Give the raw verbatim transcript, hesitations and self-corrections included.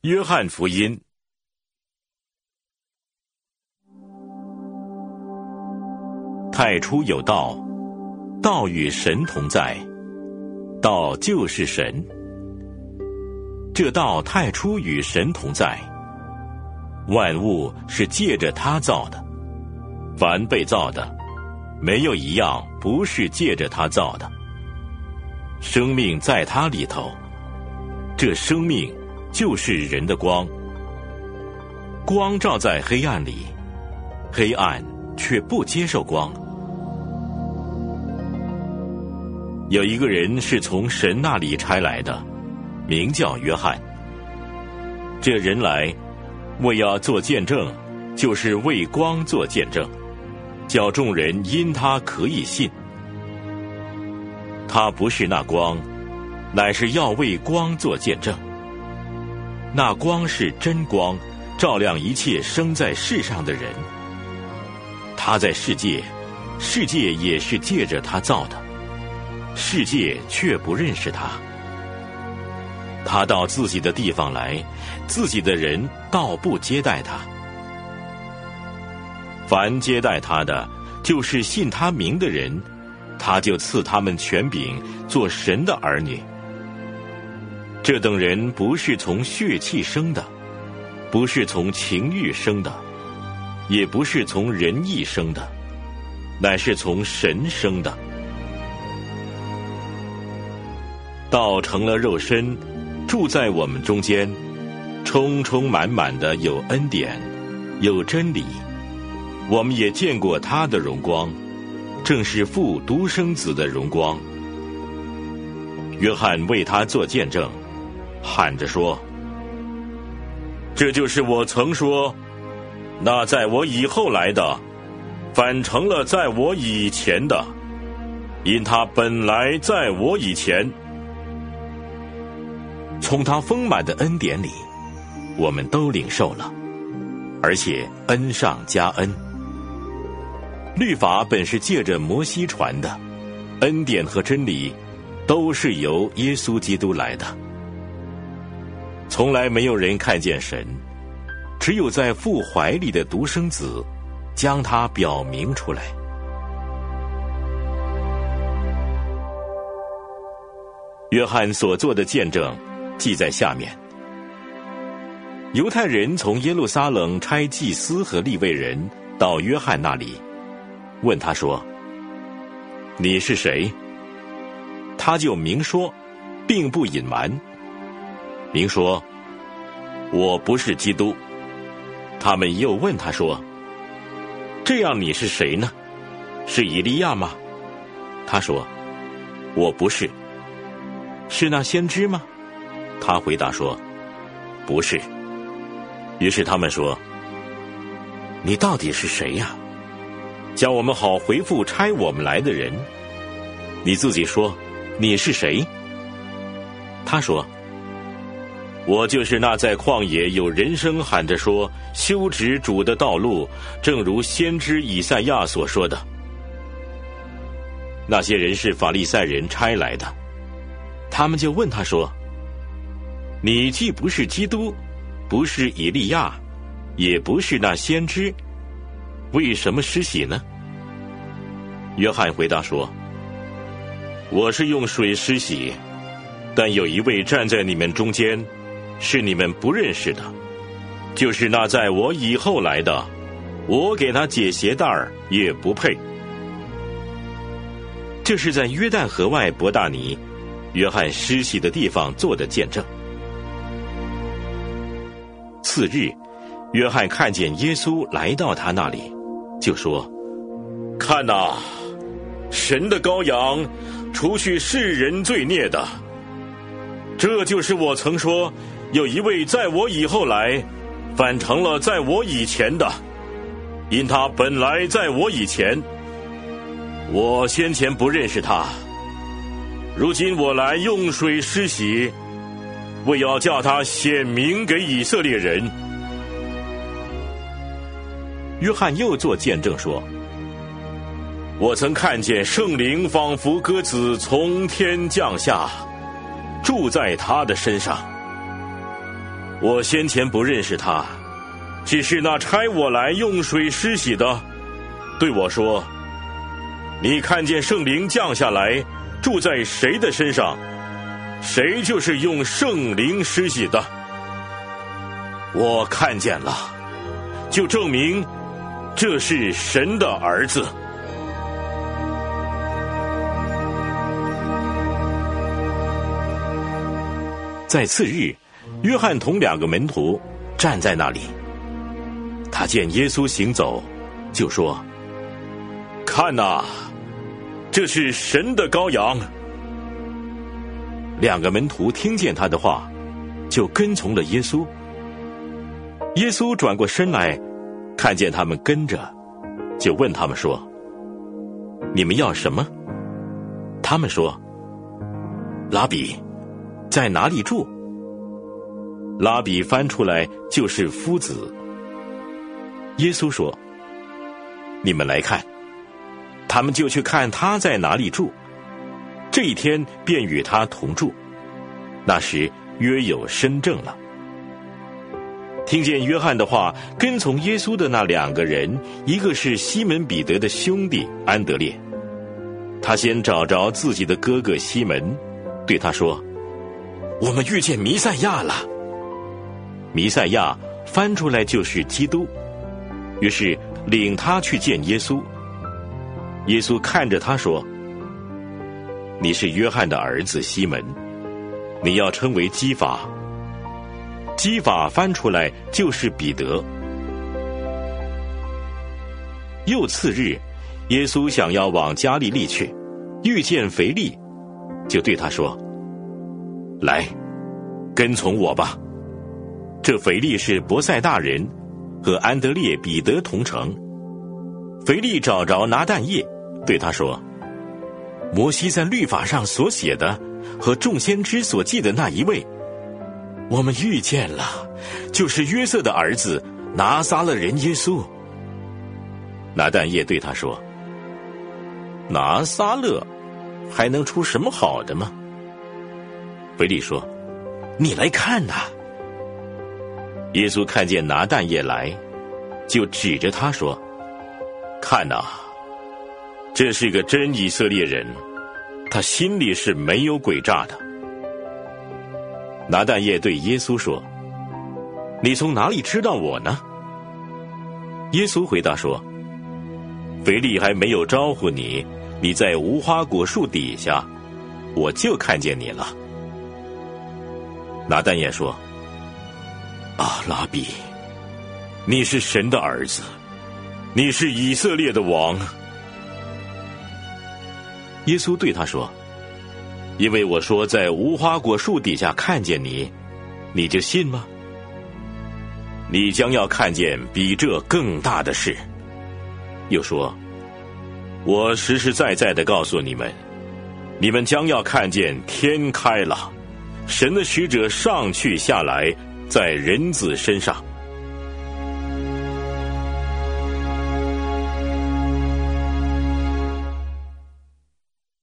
约翰福音。太初有道，道与神同在，道就是神。这道太初与神同在，万物是借着他造的，凡被造的，没有一样不是借着他造的。生命在他里头，这生命就是人的光。光照在黑暗里，黑暗却不接受光。有一个人是从神那里差来的，名叫约翰。这人来，为要做见证，就是为光做见证，叫众人因他可以信。他不是那光，乃是要为光做见证。那光是真光，照亮一切生在世上的人。他在世界，世界也是借着他造的，世界却不认识他。他到自己的地方来，自己的人倒不接待他。凡接待他的，就是信他名的人，他就赐他们权柄，做神的儿女。这等人不是从血气生的，不是从情欲生的，也不是从人意生的，乃是从神生的。道成了肉身，住在我们中间，充充满满的有恩典，有真理。我们也见过他的荣光，正是父独生子的荣光。约翰为他做见证，喊着说：这就是我曾说，那在我以后来的，反成了在我以前的，因他本来在我以前。从他丰满的恩典里，我们都领受了，而且恩上加恩。律法本是借着摩西传的，恩典和真理都是由耶稣基督来的。从来没有人看见神，只有在父怀里的独生子将他表明出来。约翰所做的见证记在下面。犹太人从耶路撒冷差祭司和利未人到约翰那里，问他说：你是谁？他就明说，并不隐瞒，明说：我不是基督。他们又问他说：这样你是谁呢？是以利亚吗？他说：我不是。是那先知吗？他回答说：不是。于是他们说：你到底是谁呀？叫我们好回复差我们来的人。你自己说，你是谁？他说：我就是那在旷野有人声喊着说，修直主的道路，正如先知以赛亚所说的。那些人是法利赛人差来的，他们就问他说：你既不是基督，不是以利亚，也不是那先知，为什么施洗呢？约翰回答说：我是用水施洗，但有一位站在你们中间，是你们不认识的，就是那在我以后来的，我给他解鞋带儿也不配。这是在约旦河外伯大尼，约翰施洗的地方做的见证。次日，约翰看见耶稣来到他那里，就说：看哪，神的羔羊，除去世人罪孽的。这就是我曾说，有一位在我以后来，反成了在我以前的，因他本来在我以前。我先前不认识他，如今我来用水施洗，为要叫他显明给以色列人。约翰又作见证说：我曾看见圣灵仿佛鸽子从天降下，住在他的身上。 我先前不认识他，只是那差我来用水施洗的对我说，你看见圣灵降下来住在谁的身上，谁就是用圣灵施洗的。我看见了，就证明这是神的儿子。在次日，约翰同两个门徒站在那里，他见耶稣行走，就说，看哪，这是神的羔羊。两个门徒听见他的话，就跟从了耶稣。耶稣转过身来，看见他们跟着，就问他们说，你们要什么？他们说，拉比，在哪里住？拉比翻出来就是夫子。耶稣说，你们来看。他们就去看他在哪里住，这一天便与他同住。那时约有申正了。听见约翰的话，跟从耶稣的那两个人，一个是西门彼得的兄弟安德烈，他先找着自己的哥哥西门，对他说，我们遇见弥赛亚了。弥赛亚翻出来就是基督，于是领他去见耶稣。耶稣看着他说，你是约翰的儿子西门，你要称为基法。基法翻出来就是彼得。又次日，耶稣想要往加利利去，遇见腓利，就对他说，来，跟从我吧。这腓利是伯赛大人，和安德烈、彼得同城。腓利找着拿但业，对他说，摩西在律法上所写的和众先知所记的那一位，我们遇见了，就是约瑟的儿子拿撒勒人耶稣。拿但业对他说，拿撒勒还能出什么好的吗？腓利说，你来看哪。耶稣看见拿但业来，就指着他说，看哪，这是个真以色列人，他心里是没有诡诈的。拿但业对耶稣说，你从哪里知道我呢？耶稣回答说，腓利还没有招呼你，你在无花果树底下，我就看见你了。拿但业说，啊，拉比，你是神的儿子，你是以色列的王。耶稣对他说，因为我说在无花果树底下看见你，你就信吗？你将要看见比这更大的事。又说，我实实在在地告诉你们，你们将要看见天开了，神的使者上去下来，在人子身上。